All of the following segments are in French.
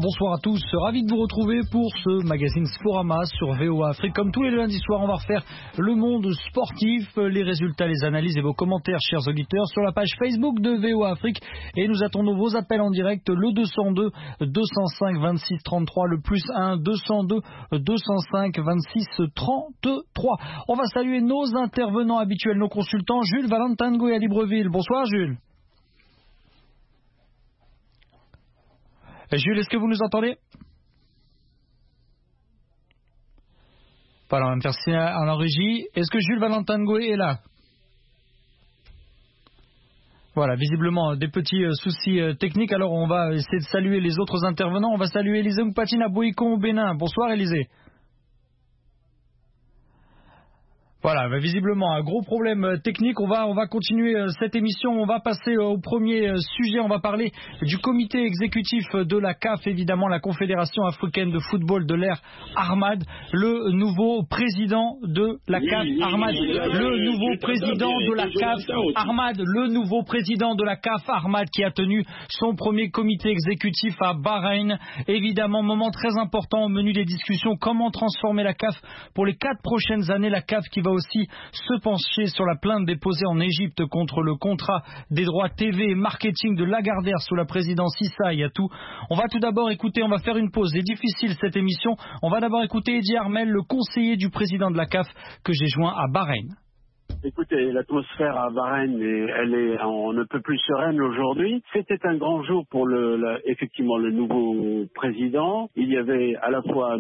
bonsoir à tous, ravi de vous retrouver pour ce magazine Sporama sur VOA Afrique. Comme tous les lundis soirs, on va refaire le monde sportif, les résultats, les analyses et vos commentaires, chers auditeurs, sur la page Facebook de VOA Afrique. Et nous attendons vos appels en direct, le 202 205 26 33, le plus 1 202 205 26 33. On va saluer nos intervenants habituels, nos consultants, Jules Valentango et à Libreville. Bonsoir Jules. Jules, est-ce que vous nous entendez? Voilà, on va me faire signe à la régie. Est-ce que Jules Valentango est là? Voilà, visiblement des petits soucis techniques. Alors on va essayer de saluer les autres intervenants. On va saluer Élisée Mpatine à Boïcon au Bénin. Bonsoir Élisée. Voilà, visiblement un gros problème technique. On va continuer cette émission. On va passer au premier sujet. On va parler du comité exécutif de la CAF, évidemment la Confédération africaine de football de l'ère Ahmad, le nouveau président de la CAF, Ahmad, le nouveau président de la CAF, Ahmad, le nouveau président de la CAF, Ahmad, qui a tenu son premier comité exécutif à Bahreïn. Évidemment, moment très important au menu des discussions. Comment transformer la CAF pour les 4 prochaines années? La CAF qui va aussi se pencher sur la plainte déposée en Égypte contre le contrat des droits TV et marketing de Lagardère sous la présidence Issa Hayatou. On va tout d'abord écouter, on va faire une pause. C'est difficile cette émission. On va d'abord écouter Eddie Armel, le conseiller du président de la CAF que j'ai joint à Bahreïn. Écoutez, l'atmosphère à Bahreïn, elle est on ne peut plus sereine aujourd'hui. C'était un grand jour pour effectivement le nouveau président. Il y avait à la fois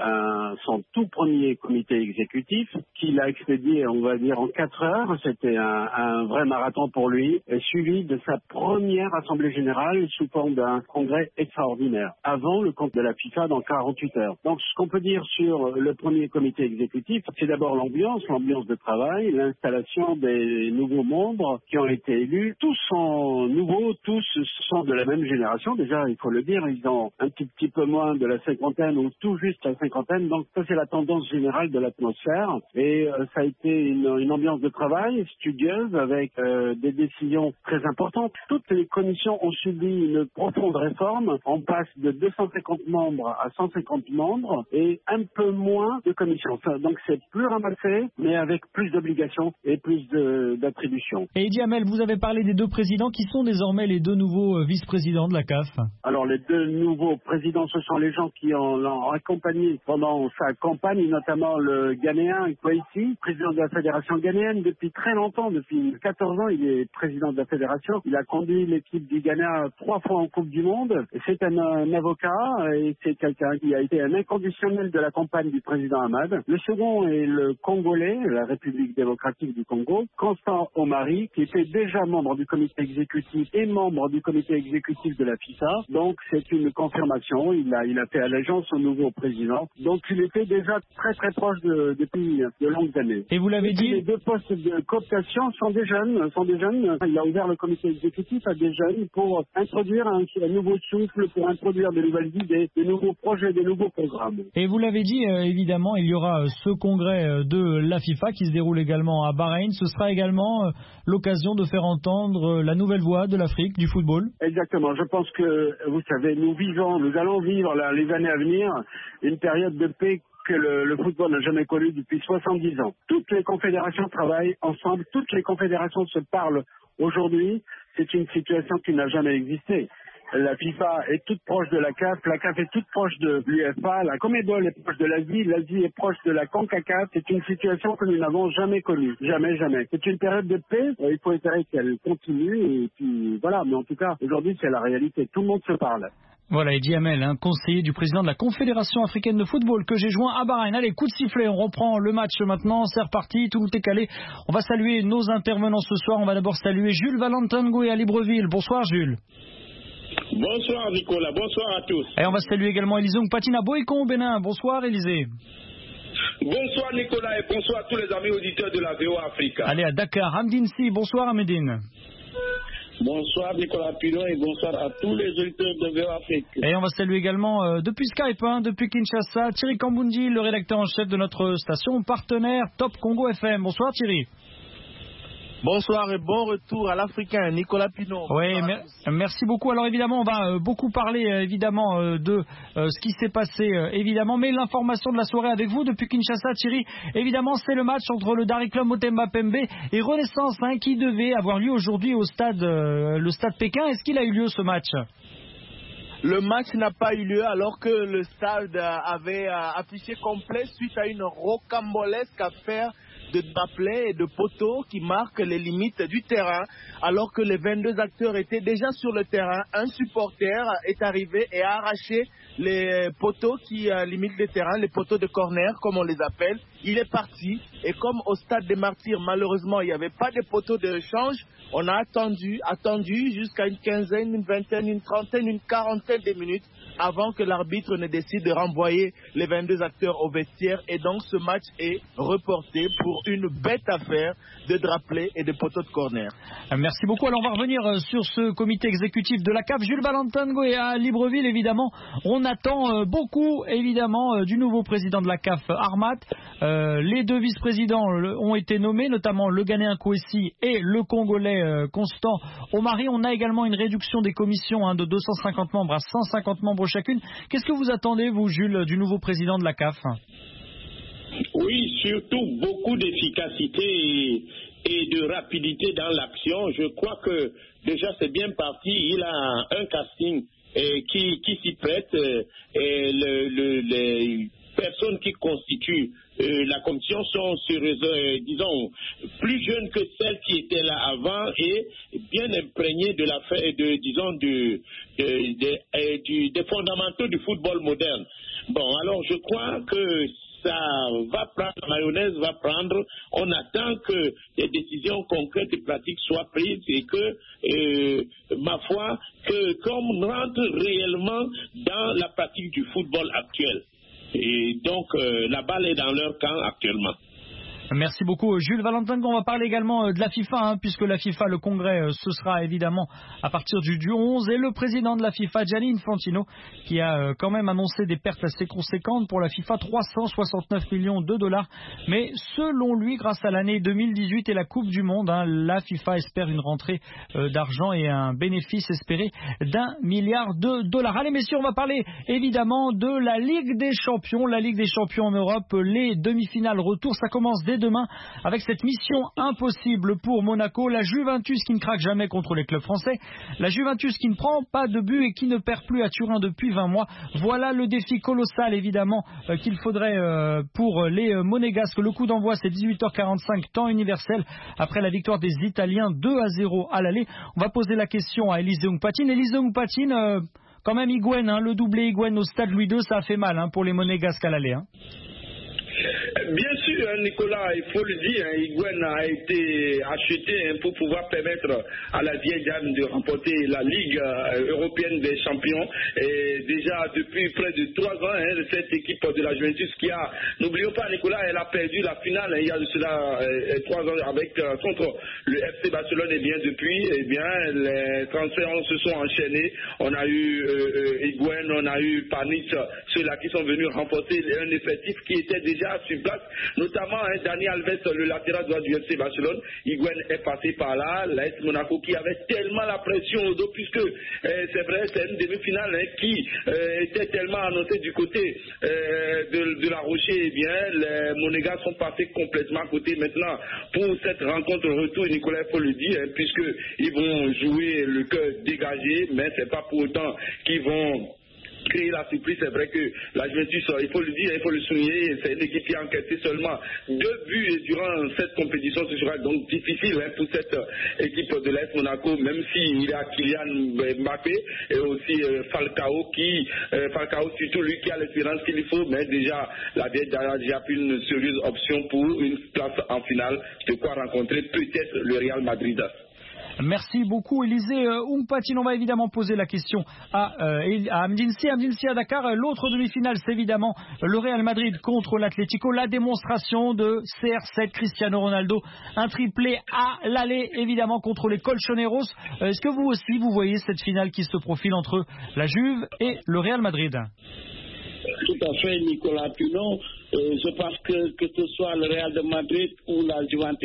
son tout premier comité exécutif qu'il a expédié, on va dire, en 4 heures. C'était un vrai marathon pour lui, suivi de sa première assemblée générale sous forme d'un congrès extraordinaire, avant le compte de la FIFA dans 48 heures. Donc ce qu'on peut dire sur le premier comité exécutif, c'est d'abord l'ambiance de travail, l'installation des nouveaux membres qui ont été élus. Tous sont nouveaux, tous sont de la même génération. Déjà, il faut le dire, ils ont un petit peu moins de la cinquantaine ou tout juste la cinquantaine. Donc ça, c'est la tendance générale de l'atmosphère. Et ça a été une ambiance de travail studieuse avec des décisions très importantes. Toutes les commissions ont subi une profonde réforme. On passe de 250 membres à 150 membres et un peu moins de commissions. Donc c'est plus ramassé, mais avec plus d'obligations et plus d'attributions. Et Eddie Hamel, vous avez parlé des 2 présidents qui sont désormais les 2 nouveaux vice-présidents de la CAF. Alors les 2 nouveaux présidents, ce sont les gens qui l'ont accompagné pendant sa campagne, notamment le Ghanéen Kwesi, président de la fédération ghanéenne depuis très longtemps, depuis 14 ans, il est président de la fédération. Il a conduit l'équipe du Ghana 3 fois en Coupe du Monde. C'est un avocat et c'est quelqu'un qui a été un inconditionnel de la campagne du président Ahmad. Le second est le Congolais, la République démocratique du Congo, Constant Omari, qui était déjà membre du comité exécutif et membre du comité exécutif de la FIFA. Donc c'est une confirmation, il a fait allégeance au nouveau président. Donc il était déjà très très proche depuis de longues années. Et vous l'avez dit, les 2 postes de cooptation sont des jeunes. Il a ouvert le comité exécutif à des jeunes pour introduire un nouveau souffle, pour introduire de nouvelles idées, de nouveaux projets, de nouveaux programmes. Et vous l'avez dit, évidemment, il y aura ce congrès de la FIFA qui se déroule également à Bahreïn. Ce sera également l'occasion de faire entendre la nouvelle voix de l'Afrique, du football. Exactement. Je pense que, vous savez, nous allons vivre les années à venir une période de paix que le football n'a jamais connu depuis 70 ans. Toutes les confédérations travaillent ensemble, toutes les confédérations se parlent aujourd'hui. C'est une situation qui n'a jamais existé. La FIFA est toute proche de la CAF est toute proche de l'UEFA, la Conmebol est proche de l'Asie est proche de la CONCACAF. C'est une situation que nous n'avons jamais connue, jamais. C'est une période de paix, il faut espérer qu'elle continue et puis voilà, mais en tout cas, aujourd'hui c'est la réalité, tout le monde se parle. Voilà, Eddie Hamel, conseiller du président de la Confédération africaine de football que j'ai joint à Bahreïn. Allez, coup de sifflet, on reprend le match maintenant, c'est reparti, tout est calé. On va saluer nos intervenants ce soir, on va d'abord saluer Jules Valentango et à Libreville. Bonsoir Jules. Bonsoir Nicolas, bonsoir à tous. Et on va saluer également Élisée Mpatine à Boïcon au Bénin. Bonsoir Élisée. Bonsoir Nicolas et bonsoir à tous les amis auditeurs de la VOA Africa. Allez à Dakar, Hamdinsi, bonsoir Ahmedine. Bonsoir Nicolas Pilon et bonsoir à tous les auditeurs de VOA Afrique. Et on va saluer également depuis Skype, depuis Kinshasa, Thierry Kambundi, le rédacteur en chef de notre station partenaire Top Congo FM. Bonsoir Thierry. Bonsoir et bon retour à l'Africain, Nicolas Pinot. Oui, merci beaucoup. Alors évidemment, on va beaucoup parler évidemment de ce qui s'est passé évidemment, mais l'information de la soirée avec vous depuis Kinshasa, Thierry. Évidemment, c'est le match entre le Daring Club Motema Pembe et Renaissance qui devait avoir lieu aujourd'hui au stade, le stade Pékin. Est-ce qu'il a eu lieu ce match? Le match n'a pas eu lieu alors que le stade avait affiché complet suite à une rocambolesque affaire de drapelet et de poteaux qui marquent les limites du terrain. Alors que les 22 acteurs étaient déjà sur le terrain, un supporter est arrivé et a arraché les poteaux qui limitent le terrain, les poteaux de corner comme on les appelle. Il est parti et comme au stade des Martyrs, malheureusement, il n'y avait pas de poteaux de rechange, on a attendu jusqu'à une quinzaine, une vingtaine, une trentaine, une quarantaine de minutes avant que l'arbitre ne décide de renvoyer les 22 acteurs au vestiaire. Et donc ce match est reporté pour une bête affaire de drapelet et de poteaux de corner. Merci beaucoup. Alors on va revenir sur ce comité exécutif de la CAF. Jules Valentin est à Libreville, évidemment. On attend beaucoup, évidemment, du nouveau président de la CAF, Armat. Les deux vice-présidents ont été nommés, notamment le Ghanéen Kouessi et le Congolais Constant Omari. On a également une réduction des commissions de 250 membres à 150 membres chacune. Qu'est-ce que vous attendez, vous, Jules, du nouveau président de la CAF? Oui, surtout beaucoup d'efficacité et de rapidité dans l'action. Je crois que déjà c'est bien parti. Il a un casting qui s'y prête. Les personnes qui constituent la commission sont disons plus jeunes que celles qui étaient là avant et bien imprégnées de des fondamentaux du football moderne. Bon, alors je crois que ça va prendre, la mayonnaise va prendre. On attend que des décisions concrètes et pratiques soient prises et que, ma foi, qu'on rentre réellement dans la pratique du football actuel. Et donc, la balle est dans leur camp actuellement. Merci beaucoup, Jules Valentin. On va parler également de la FIFA, puisque la FIFA, le congrès, ce sera évidemment à partir du 11. Et le président de la FIFA, Gianni Infantino, qui a quand même annoncé des pertes assez conséquentes pour la FIFA, 369 millions de dollars. Mais selon lui, grâce à l'année 2018 et la Coupe du Monde, la FIFA espère une rentrée d'argent et un bénéfice espéré d'1 milliard de dollars. Allez, messieurs, on va parler évidemment de la Ligue des Champions. La Ligue des Champions en Europe, les demi-finales retour, ça commence dès demain avec cette mission impossible pour Monaco, la Juventus qui ne craque jamais contre les clubs français, la Juventus qui ne prend pas de but et qui ne perd plus à Turin depuis 20 mois. Voilà le défi colossal évidemment qu'il faudrait pour les Monégasques. Le coup d'envoi c'est 18h45 temps universel après la victoire des Italiens 2-0 à l'aller. On va poser la question à Élisée Ongpatine. Élisée Ongpatine, quand même Higuaín, le doublé Higuaín au stade Louis II, ça a fait mal pour les Monégasques à l'aller. Bien sûr, Nicolas, il faut le dire, Higuaín a été acheté pour pouvoir permettre à la vieille dame de remporter la Ligue européenne des champions. Et déjà depuis près de 3 ans, cette équipe de la Juventus qui a, n'oublions pas Nicolas, elle a perdu la finale il y a de cela 3 ans contre le FC Barcelone. Et bien depuis, les transferts se sont enchaînés. On a eu Higuaín, on a eu Panic, ceux-là qui sont venus remporter un effectif qui était déjà sur place, notamment Dani Alves, le latéral droit du FC Barcelone. Higuaín est passé par là, l'AS Monaco qui avait tellement la pression au dos, puisque c'est vrai, c'est une demi-finale qui était tellement annoncée du côté de la Rocher. Les Monégas sont passés complètement à côté maintenant pour cette rencontre retour. Nicolas, il faut le dire, puisqu'ils vont jouer le cœur dégagé, mais c'est pas pour autant qu'ils vont créer la surprise. C'est vrai que la Juventus, il faut le dire, il faut le souligner, c'est une équipe qui a encaissé seulement 2 buts durant cette compétition. Ce sera donc difficile pour cette équipe de l'AS Monaco, même s'il y a Kylian Mbappé et aussi Falcao surtout lui qui a l'espérance qu'il faut, mais déjà la vieille a déjà pris une sérieuse option pour une place en finale, de quoi rencontrer peut-être le Real Madrid. Merci beaucoup Élisée Ongpatine. On va évidemment poser la question à Amdinsi à Dakar. L'autre demi-finale, c'est évidemment le Real Madrid contre l'Atlético. La démonstration de CR7 Cristiano Ronaldo, un triplé à l'aller évidemment contre les Colchoneros. Est-ce que vous aussi vous voyez cette finale qui se profile entre la Juve et le Real Madrid? Tout à fait, Nicolas Pinon. Je pense que ce soit le Real de Madrid ou la Juventus,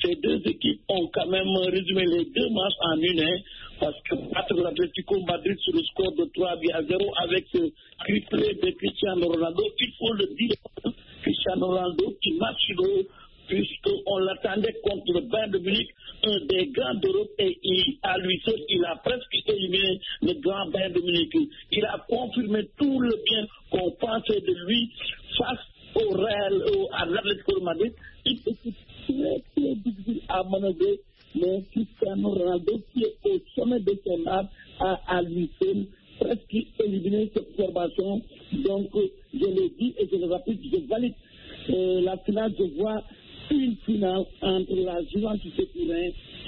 ces deux équipes ont quand même résumé les deux matchs en une, parce que battre l'Atlético Madrid sur le score de 3-0 avec ce triplé de Cristiano Ronaldo, il faut le dire, Cristiano Ronaldo qui marche l'eau, puisqu'on l'attendait contre le Bayern de Munich, un des grands d'Europe, et à lui seul, il a presque éliminé le grand Bayern de Munich. Il a confirmé tout le bien qu'on pensait de lui face au Real, à l'Atlético de Madrid. Il était très difficile à manœuvrer, mais Cristiano Ronaldo, qui est au sommet de son art, a à lui seul presque éliminé cette formation. Donc, je le dis et je le rappelle, je valide la finale, je vois une finale entre la Juventus de Turin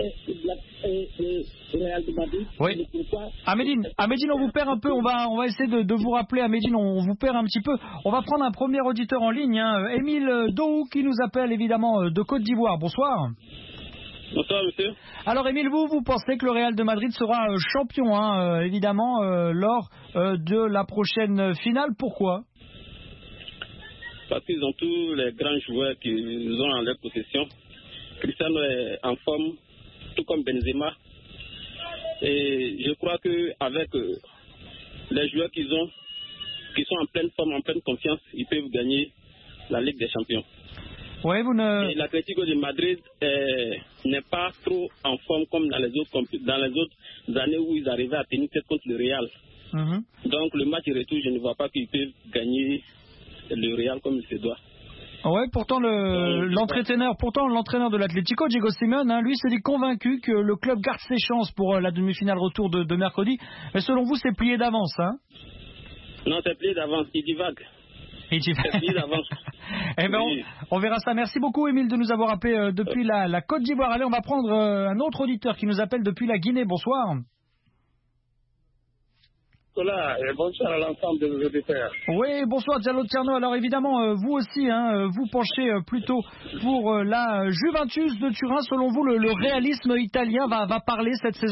et le Real de Madrid. Oui. Amédine, on vous perd un peu. On va essayer de vous rappeler. Amédine, on vous perd un petit peu. On va prendre un premier auditeur en ligne, Émile Dohou, qui nous appelle évidemment de Côte d'Ivoire. Bonsoir. Bonsoir, monsieur. Alors, Émile, vous pensez que le Real de Madrid sera champion, évidemment, lors de la prochaine finale. Pourquoi ? Parce qu'ils ont tous les grands joueurs qu'ils ont en leur possession. Cristiano est en forme, tout comme Benzema. Et je crois qu'avec les joueurs qu'ils ont, qui sont en pleine forme, en pleine confiance, ils peuvent gagner la Ligue des Champions. Ouais, Et l'Atlético de Madrid n'est pas trop en forme comme dans les autres années où ils arrivaient à tenir tête contre le Real. Donc le match retour, je ne vois pas qu'ils peuvent gagner le Real comme il se doit. Ouais, pourtant l'entraîneur de l'Atlético, Diego Simeone, lui s'est dit convaincu que le club garde ses chances pour la demi-finale retour de mercredi. Mais selon vous, c'est plié d'avance, hein ? Non, c'est plié d'avance, il divague. C'est plié d'avance. Eh ben, on verra ça. Merci beaucoup, Émile, de nous avoir appelé depuis la Côte d'Ivoire. Allez, on va prendre un autre auditeur qui nous appelle depuis la Guinée. Bonsoir. Voilà, et bonsoir à l'ensemble de nos auditeurs. Oui, bonsoir Diallo Tierno. Alors évidemment, vous aussi, vous penchez plutôt pour la Juventus de Turin. Selon vous, le réalisme italien va parler cette saison ?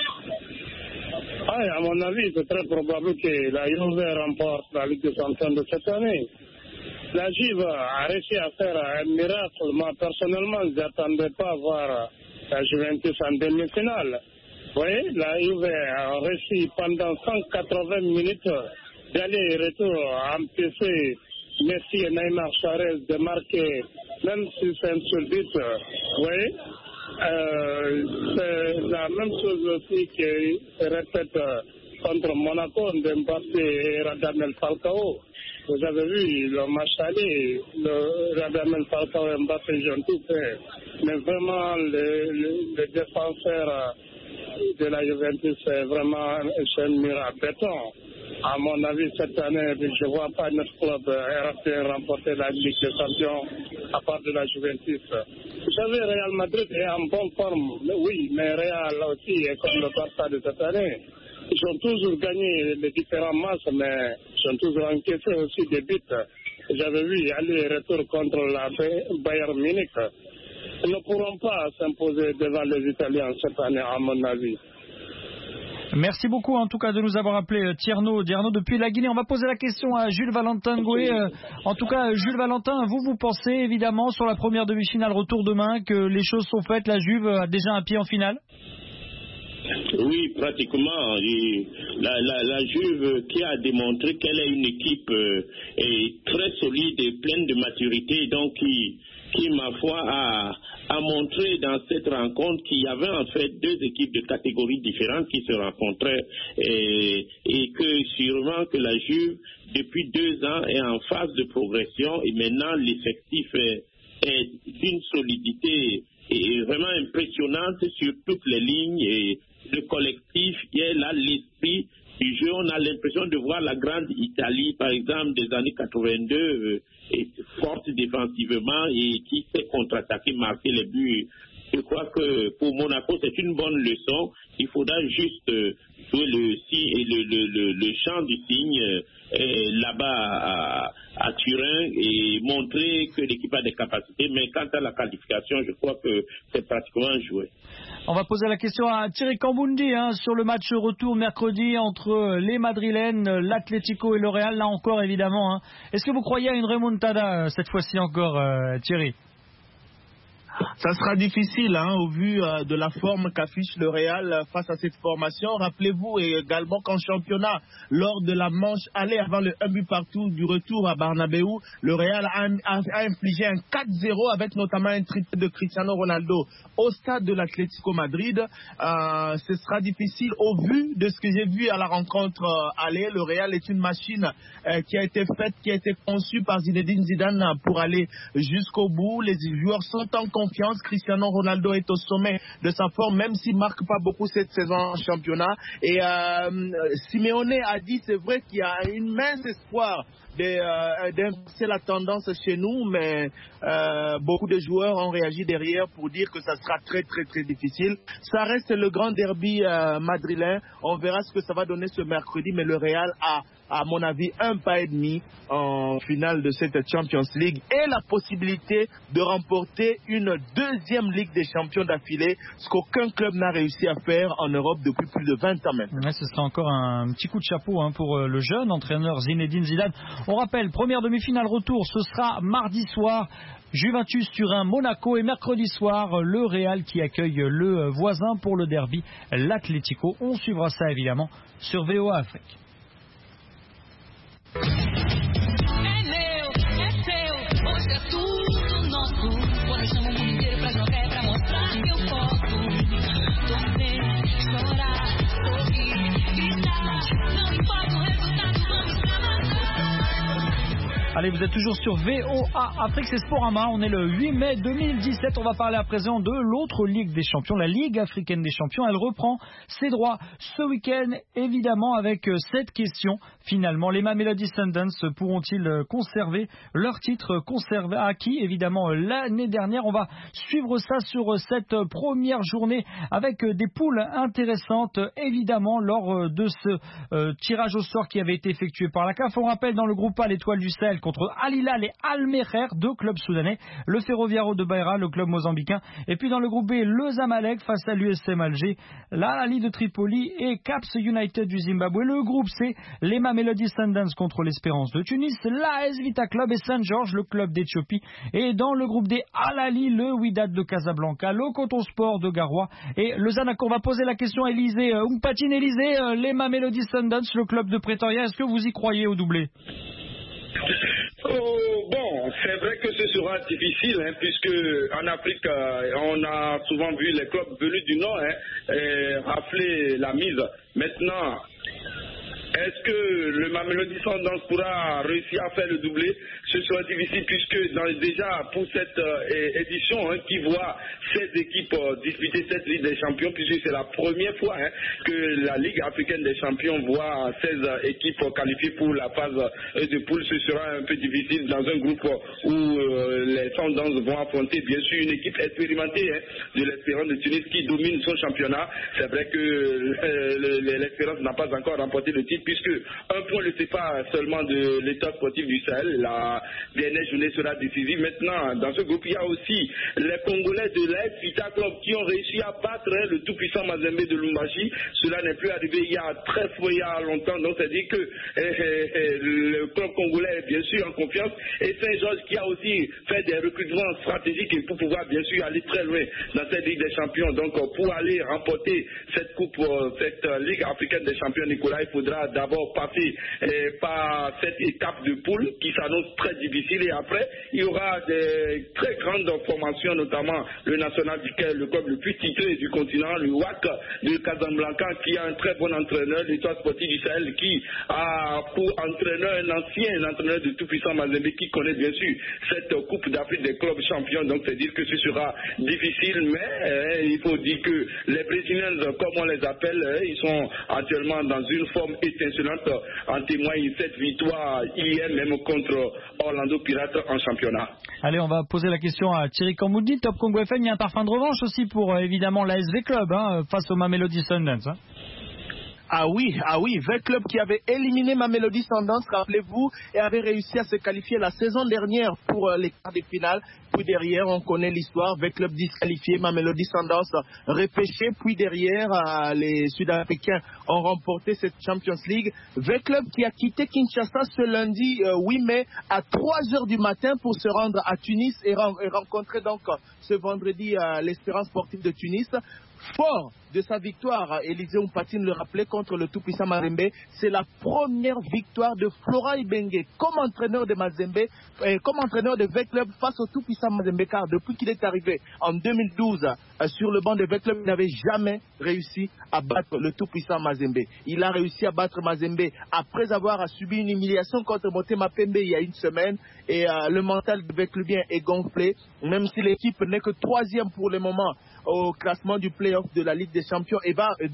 Ah, à mon avis, c'est très probable que la Juve remporte la Ligue des Champions de cette année. La Juve a réussi à faire un miracle. Moi, personnellement, je n'attendais pas à voir la Juventus en demi-finale. Oui, la Juve a réussi pendant 180 minutes d'aller et retour à empêcher Messi et Neymar Suarez de marquer, même si c'est un seul but. Oui, c'est la même chose aussi qui se répète contre Monaco de Mbappé et Radamel Falcao. Vous avez vu le match aller, Radamel Falcao et Mbappé, ils ont tout fait. Mais vraiment, les défenseurs de la Juventus, c'est vraiment un mur à béton. À mon avis, cette année, je ne vois pas notre club européen remporter la Ligue des Champions à part de la Juventus. Vous savez, Real Madrid est en bonne forme, oui, mais Real aussi est comme le Barça de cette année. Ils ont toujours gagné les différents matchs, mais ils ont toujours encaissé aussi des buts. J'avais vu aller et retour contre la Bayern Munich. Ils ne pourront pas s'imposer devant les Italiens cette année, à mon avis. Merci beaucoup en tout cas de nous avoir appelé Tierno depuis la Guinée. On va poser la question à Jules Valentin Ngoué. En tout cas, Jules Valentin, vous pensez évidemment sur la première demi-finale retour demain que les choses sont faites, la Juve a déjà un pied en finale? Oui, pratiquement. La Juve qui a démontré qu'elle est une équipe très solide et pleine de maturité, donc qui ma foi, a montré dans cette rencontre qu'il y avait en fait deux équipes de catégories différentes qui se rencontraient et que sûrement que la Juve, depuis 2 ans, est en phase de progression et maintenant l'effectif est d'une solidité vraiment impressionnante sur toutes les lignes et le collectif, il est là l'esprit du jeu. On a l'impression de voir la grande Italie, par exemple, des années 82, forte défensivement et qui sait contre-attaquer, marquer les buts. Je crois que pour Monaco, c'est une bonne leçon. Il faudra juste jouer le chant du cygne là-bas à Turin et montrer que l'équipe a des capacités. Mais quant à la qualification, je crois que c'est pratiquement joué. On va poser la question à Thierry Kambundi sur le match retour mercredi entre les Madrilènes, l'Atlético et le Real. Là encore, évidemment. Est-ce que vous croyez à une remontada cette fois-ci encore, Thierry? Ça sera difficile au vu de la forme qu'affiche le Real face à cette formation. Rappelez-vous également qu'en championnat, lors de la manche aller avant le 1 but partout du retour à Bernabéu, le Real a infligé un 4-0 avec notamment un triplé de Cristiano Ronaldo au stade de l'Atlético Madrid. Ce sera difficile au vu de ce que j'ai vu à la rencontre aller. Le Real est une machine qui a été faite, qui a été conçue par Zinedine Zidane pour aller jusqu'au bout. Les joueurs sont en confiance. Cristiano Ronaldo est au sommet de sa forme, même s'il ne marque pas beaucoup cette saison en championnat. Et Simeone a dit, c'est vrai qu'il y a un immense espoir d'inverser la tendance chez nous, mais beaucoup de joueurs ont réagi derrière pour dire que ça sera très très très difficile. Ça reste le grand derby madrilène. On verra ce que ça va donner ce mercredi, mais le Real a, à mon avis, un pas et demi en finale de cette Champions League et la possibilité de remporter une deuxième Ligue des Champions d'affilée, ce qu'aucun club n'a réussi à faire en Europe depuis plus de 20 ans maintenant. Ouais, ce sera encore un petit coup de chapeau pour le jeune entraîneur Zinedine Zidane. On rappelle, première demi-finale retour, ce sera mardi soir. Juventus Turin, Monaco, et mercredi soir, le Real qui accueille le voisin pour le derby, l'Atlético. On suivra ça évidemment sur VOA Afrique. Allez, vous êtes toujours sur VOA Afrique, c'est Sporama. On est le 8 mai 2017. On va parler à présent de l'autre Ligue des Champions, la Ligue africaine des champions. Elle reprend ses droits ce week-end, évidemment, avec cette question. Finalement, les Mamelodi Sundowns pourront-ils conserver leur titre acquis, évidemment, l'année dernière? On va suivre ça sur cette première journée avec des poules intéressantes, évidemment, lors de ce tirage au sort qui avait été effectué par la CAF. On rappelle, dans le groupe A, l'Étoile du Sahel contre Al Hilal et Al Merreikh, deux clubs soudanais, le Ferroviario de Beira, le club mozambicain, et puis dans le groupe B, le Zamalek face à l'USM Alger, l'Al-Ahly de Tripoli et Caps United du Zimbabwe. Le groupe C, les Mamelodi Sundowns contre l'Espérance de Tunis, l'AS Vita Club et Saint George, le club d'Éthiopie, et dans le groupe D, Al-Ahly, le Wydad de Casablanca, le Coton Sport de Garoua et le Zanaco. On va poser la question à Élisée, Umpatine Élisée, les Mamelodi Sundowns, le club de Pretoria, est-ce que vous y croyez au doublé? Bon, c'est vrai que ce sera difficile, puisque en Afrique, on a souvent vu les clubs venus du Nord rafler la mise. Maintenant, est-ce que le Mamelodi Sundowns pourra réussir à faire le doublé? Ce sera difficile puisque déjà pour cette édition qui voit 16 équipes disputer cette Ligue des Champions, puisque c'est la première fois que la Ligue africaine des champions voit 16 équipes qualifiées pour la phase de poule. Ce sera un peu difficile dans un groupe où les Sundowns vont affronter bien sûr une équipe expérimentée de l'Espérance de Tunis qui domine son championnat. C'est vrai que l'Espérance n'a pas encore remporté le titre, puisque un point ne sépare seulement de l'état sportif du Sahel. La dernière journée sera décisive. Maintenant, dans ce groupe, il y a aussi les Congolais de l'AS Vita Club qui ont réussi à battre le tout-puissant Mazembe de Lumbashi. Cela n'est plus arrivé il y a longtemps. Donc, c'est-à-dire que le club congolais est bien sûr en confiance. Et Saint-Georges qui a aussi fait des recrutements stratégiques pour pouvoir bien sûr aller très loin dans cette Ligue des Champions. Donc, pour aller remporter cette coupe, cette Ligue africaine des champions, Nicolas, il faudra d'abord passer par cette étape de poule qui s'annonce très difficile, et après il y aura des très grandes formations, notamment le National le club le plus titré du continent, le WAC de Casablanca, qui a un très bon entraîneur, l'Étoile sportive du Sahel, qui a pour entraîneur un ancien entraîneur de tout-puissant Mazembe qui connaît bien sûr cette coupe d'Afrique des clubs champions. Donc c'est dire que ce sera difficile, mais il faut dire que les Brésiliens, comme on les appelle, ils sont actuellement dans une forme étincelante. En témoigne cette victoire hier même contre Orlando Pirates en championnat. Allez, on va poser la question à Thierry Kamboudi, Top Congo FM. Il y a un parfum de revanche aussi pour évidemment l'ASV Club face au Mamelodi Sundowns. Ah oui, V Club qui avait éliminé Mamelodi Sundowns, rappelez-vous, et avait réussi à se qualifier la saison dernière pour les quarts de finale. Puis derrière, on connaît l'histoire, V Club disqualifié, Mamelodi Sundowns repêché. Puis derrière, les Sud-Africains ont remporté cette Champions League. V Club qui a quitté Kinshasa ce lundi 8 mai à 3h du matin pour se rendre à Tunis et rencontrer donc ce vendredi l'Espérance sportive de Tunis. Fort de sa victoire, Élisée Mpatine le rappelait, contre le tout-puissant Mazembe, c'est la première victoire de Florent Ibenge comme entraîneur de Mazembe, comme entraîneur de V Club face au tout-puissant Mazembe, car depuis qu'il est arrivé en 2012 sur le banc de V Club, il n'avait jamais réussi à battre le tout-puissant Mazembe. Il a réussi à battre Mazembe après avoir subi une humiliation contre Motema Pembe il y a une semaine, et le mental de V Clubien est gonflé, même si l'équipe n'est que 3e pour le moment au classement du play-off de la Ligue des Champions et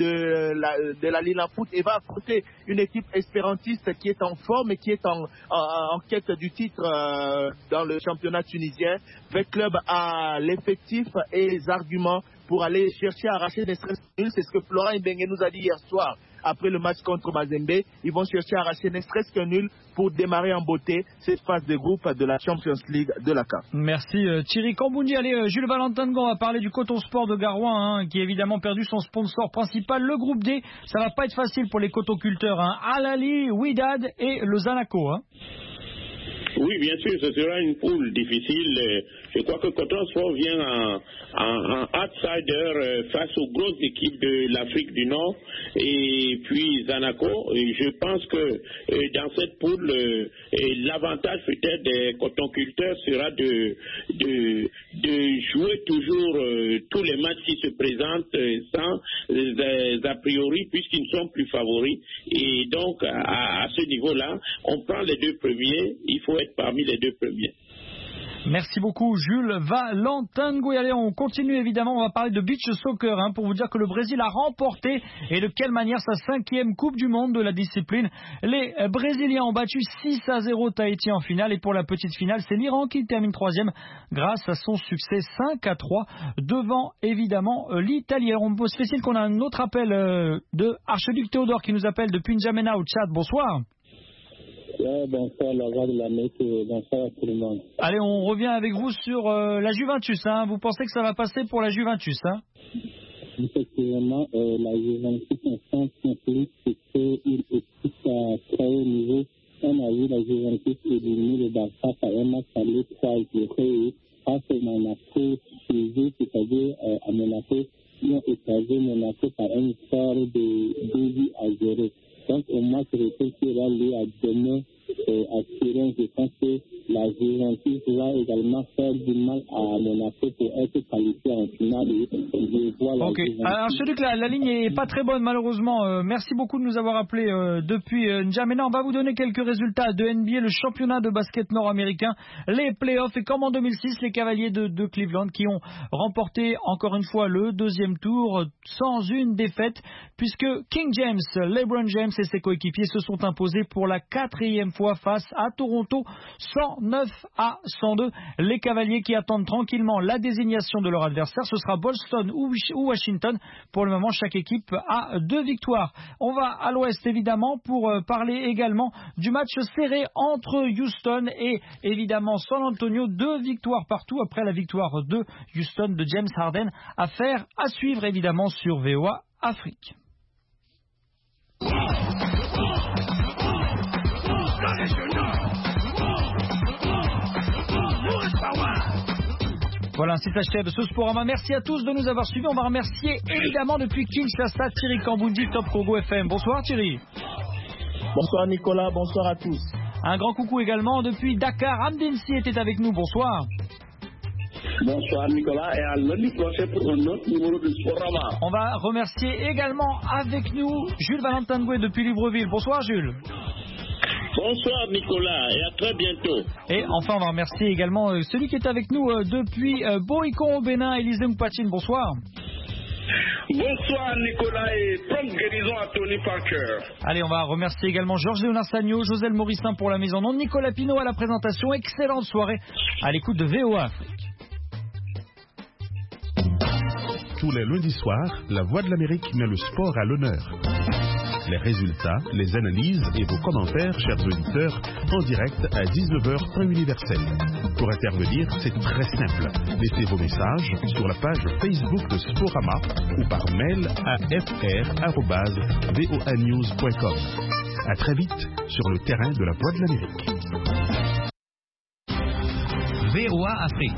de la Ligue Foot, et va affronter une équipe espérantiste qui est en forme et qui est en quête du titre dans le championnat tunisien. V Club a l'effectif et les arguments pour aller chercher à arracher des stress nuls. C'est ce que Florent Ibenge nous a dit hier soir après le match contre Mazembe. Ils vont chercher à arracher ne serait-ce qu'un nul pour démarrer en beauté cette phase de groupe de la Champions League de la CAF. Merci Thierry Kamboundi. Allez, Jules Valentin, on va parler du Coton Sport de Garoua, qui a évidemment perdu son sponsor principal. Le groupe D, ça va pas être facile pour les cotoculteurs. Al Ahly, Wydad et le Zanaco. Oui, bien sûr, ce sera une poule difficile. Je crois que Coton Sport vient en outsider face aux grosses équipes de l'Afrique du Nord et puis Zanaco. Et je pense que dans cette poule, l'avantage peut-être des cotonculteurs sera de jouer toujours tous les matchs qui se présentent sans a priori, puisqu'ils ne sont plus favoris. Et donc, à ce niveau-là, on prend les deux premiers. Il faut être parmi les deux premiers. Merci beaucoup Jules Valentin. Allez, on continue évidemment, on va parler de beach soccer pour vous dire que le Brésil a remporté, et de quelle manière, sa 5e Coupe du Monde de la discipline. Les Brésiliens ont battu 6-0 Tahiti en finale, et pour la petite finale, c'est l'Iran qui termine 3e grâce à son succès 5-3 devant évidemment l'Italie. On se fait signe qu'on a un autre appel de Archiduc Théodore qui nous appelle depuis N'Djamena au Tchad. Bonsoir. Ouais, bonsoir, la voix de la mec, bonsoir à tout le monde. Allez, on revient avec vous sur la Juventus. Vous pensez que ça va passer pour la Juventus Effectivement, la Juventus en France implique c'est une équipe à très haut niveau. On a vu la Juventus éliminer le Barça par un match aller 3-0 face au Monaco, c'est-à-dire à Monaco. Ils ont écrasé Monaco par un score de 2-0. Donc, au match retour qui va lieu à demain à Turin, je pense que la Juventus va également faire du mal à Monaco pour être qualifiée en finale. Ok, alors je dis que la ligne est pas très bonne malheureusement. Merci beaucoup de nous avoir appelé depuis N'Djamena. On va vous donner quelques résultats de NBA, le championnat de basket nord-américain, les playoffs, et comme en 2006, les Cavaliers de Cleveland qui ont remporté encore une fois le 2e tour sans une défaite, puisque King James, LeBron James et ses coéquipiers se sont imposés pour la 4e fois face à Toronto, 109-102. Les Cavaliers qui attendent tranquillement la désignation de leur adversaire, ce sera Boston ou Washington. Pour le moment, chaque équipe a 2 victoires. On va à l'ouest évidemment pour parler également du match serré entre Houston et évidemment San Antonio. 2 victoires partout après la victoire de Houston de James Harden. Affaire à suivre évidemment sur VOA Afrique. Voilà, ainsi s'achève ce Sporama. Merci à tous de nous avoir suivis. On va remercier évidemment depuis Kinshasa Thierry Kamboundi, Top Congo FM. Bonsoir Thierry. Bonsoir Nicolas, bonsoir à tous. Un grand coucou également depuis Dakar. Amdinsi était avec nous, bonsoir. Bonsoir Nicolas, et à lundi prochain pour un autre numéro de Sporama. On va remercier également avec nous Jules Valentin depuis Libreville. Bonsoir Jules. Bonsoir Nicolas, et à très bientôt. Et enfin, on va remercier également celui qui est avec nous depuis Boïcon au Bénin, Élisée Mpatine. Bonsoir. Bonsoir Nicolas, et prompte guérison à Tony Parker. Allez, on va remercier également Georges Léonard Sagno, Joselle Morissin pour la mise en onde, Nicolas Pinault à la présentation. Excellente soirée à l'écoute de VOA Afrique. Tous les lundis soirs, la Voix de l'Amérique met le sport à l'honneur. Les résultats, les analyses et vos commentaires, chers auditeurs, en direct à 19h temps universel. Pour intervenir, c'est très simple. Laissez vos messages sur la page Facebook de Sporama ou par mail à fr@voanews.com. À très vite sur le terrain de la Voix de l'Amérique. VOA Afrique.